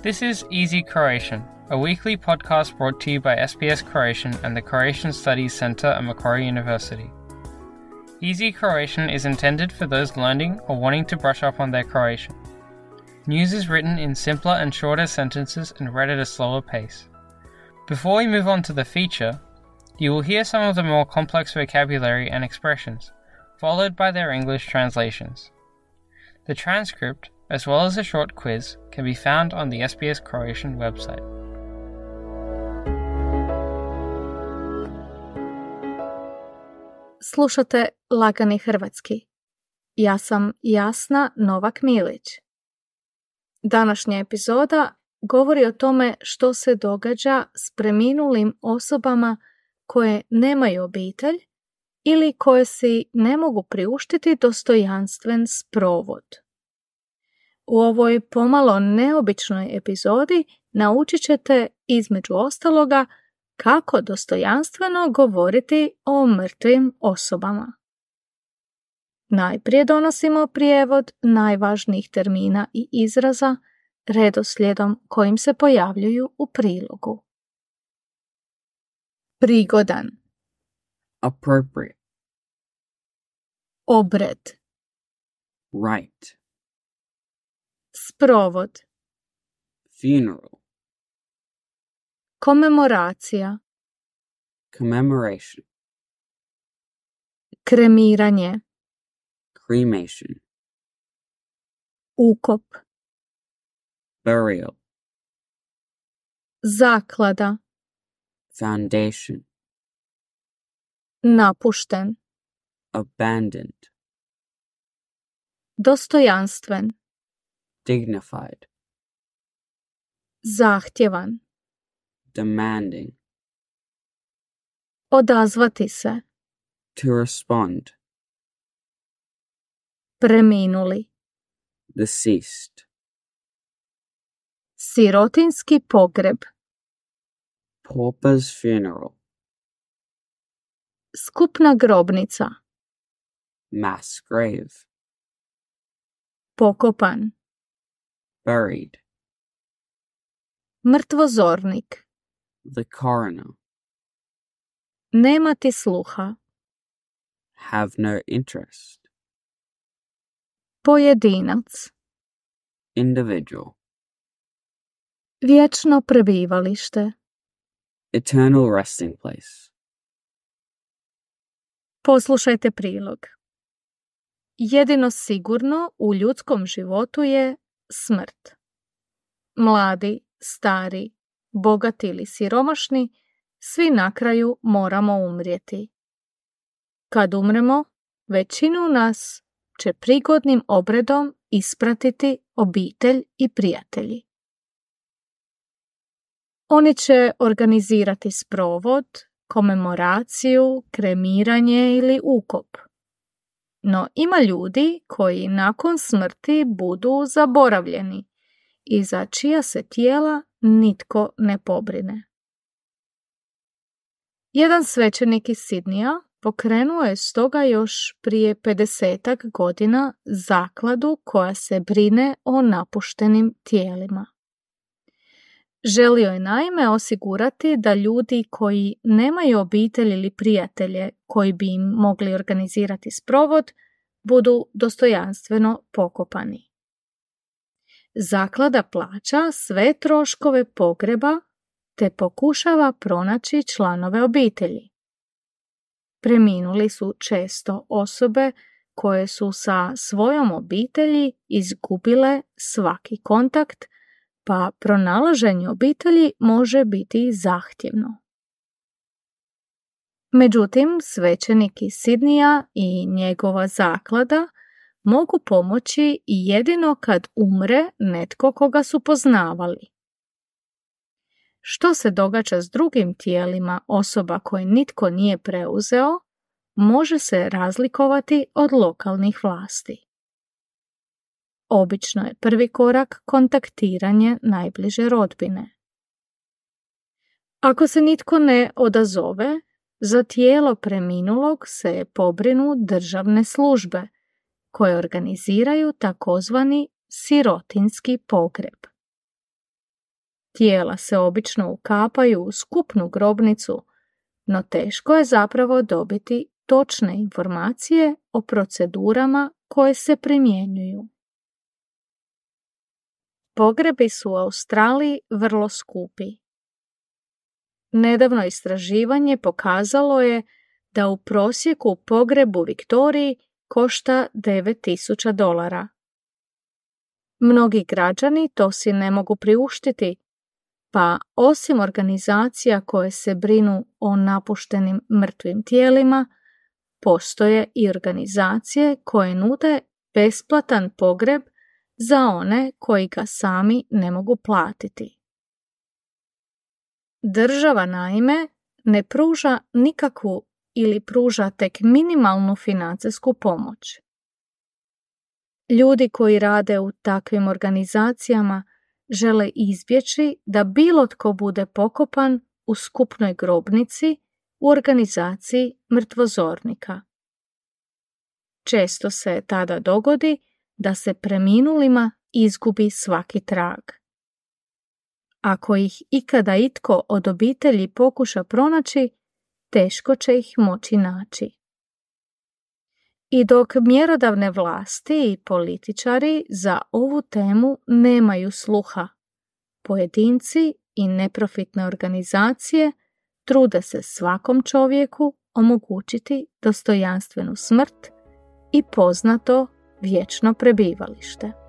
This is Easy Croatian, a weekly podcast brought to you by SBS Croatian and the Croatian Studies Centre at Macquarie University. Easy Croatian is intended for those learning or wanting to brush up on their Croatian. News is written in simpler and shorter sentences and read at a slower pace. Before we move on to the feature, you will hear some of the more complex vocabulary and expressions, followed by their English translations. The transcript, as well as a short quiz, can be found on the SBS Croatian website. Slušate Lagani hrvatski. Ja sam Jasna Novak-Milić. Današnja epizoda govori o tome što se događa s preminulim osobama koje nemaju obitelj ili koje si ne mogu priuštiti dostojanstven sprovod. U ovoj pomalo neobičnoj epizodi naučit ćete, između ostaloga, kako dostojanstveno govoriti o mrtvim osobama. Najprije donosimo prijevod najvažnijih termina i izraza redoslijedom kojim se pojavljuju u prilogu. Prigodan. Appropriate. Obred. Right. Sprovod. Funeral. Komemoracija. Commemoration. Kremiranje. Cremation. Ukop. Burial. Zaklada. Foundation. Napušten. Abandoned. Dostojanstven. Dignified. Zahtjevan. Demanding. Odazvati se. To respond. Preminuli. Deceased. Sirotinski pogreb. Pauper's funeral. Skupna grobnica. Mass grave. Pokopan. Buried. Mrtvozornik. The coroner. Nemati sluha. Have no interest. Pojedinac. Individual. Vječno prebivalište. Eternal resting place. Poslušajte prilog. Jedino sigurno u ljudskom životu je smrt. Mladi, stari, bogati ili siromašni, svi na kraju moramo umrijeti. Kad umremo, većinu nas će prigodnim obredom ispratiti obitelj i prijatelji. Oni će organizirati sprovod, komemoraciju, kremiranje ili ukop. No ima ljudi koji nakon smrti budu zaboravljeni i za čija se tijela nitko ne pobrine. Jedan svećenik iz Sidnija pokrenuo je stoga još prije 50 godina zakladu koja se brine o napuštenim tijelima. Želio je naime osigurati da ljudi koji nemaju obitelj ili prijatelje koji bi im mogli organizirati sprovod budu dostojanstveno pokopani. Zaklada plaća sve troškove pogreba te pokušava pronaći članove obitelji. Preminuli su često osobe koje su sa svojom obitelji izgubile svaki kontakt, pa pronalaženje obitelji može biti zahtjevno. Međutim, svećenik iz Sidnija i njegova zaklada mogu pomoći jedino kad umre netko koga su poznavali. Što se događa s drugim tijelima osoba koje nitko nije preuzeo, može se razlikovati od lokalnih vlasti. Obično je prvi korak kontaktiranje najbliže rodbine. Ako se nitko ne odazove, za tijelo preminulog se pobrinu državne službe, koje organiziraju takozvani sirotinski pogreb. Tijela se obično ukapaju u skupnu grobnicu, no teško je zapravo dobiti točne informacije o procedurama koje se primjenjuju. Pogrebi su u Australiji vrlo skupi. Nedavno istraživanje pokazalo je da u prosjeku pogreb u Viktoriji košta $9.000. Mnogi građani to si ne mogu priuštiti, pa osim organizacija koje se brinu o napuštenim mrtvim tijelima, postoje i organizacije koje nude besplatan pogreb za one koji ga sami ne mogu platiti. Država naime ne pruža nikakvu ili pruža tek minimalnu financijsku pomoć. Ljudi koji rade u takvim organizacijama žele izbjeći da bilo tko bude pokopan u skupnoj grobnici u organizaciji mrtvozornika. Često se tada dogodi da se preminulima izgubi svaki trag. Ako ih ikada itko od obitelji pokuša pronaći, teško će ih moći naći. I dok mjerodavne vlasti i političari za ovu temu nemaju sluha, pojedinci i neprofitne organizacije trude se svakom čovjeku omogućiti dostojanstvenu smrt i poznato vječno prebivalište.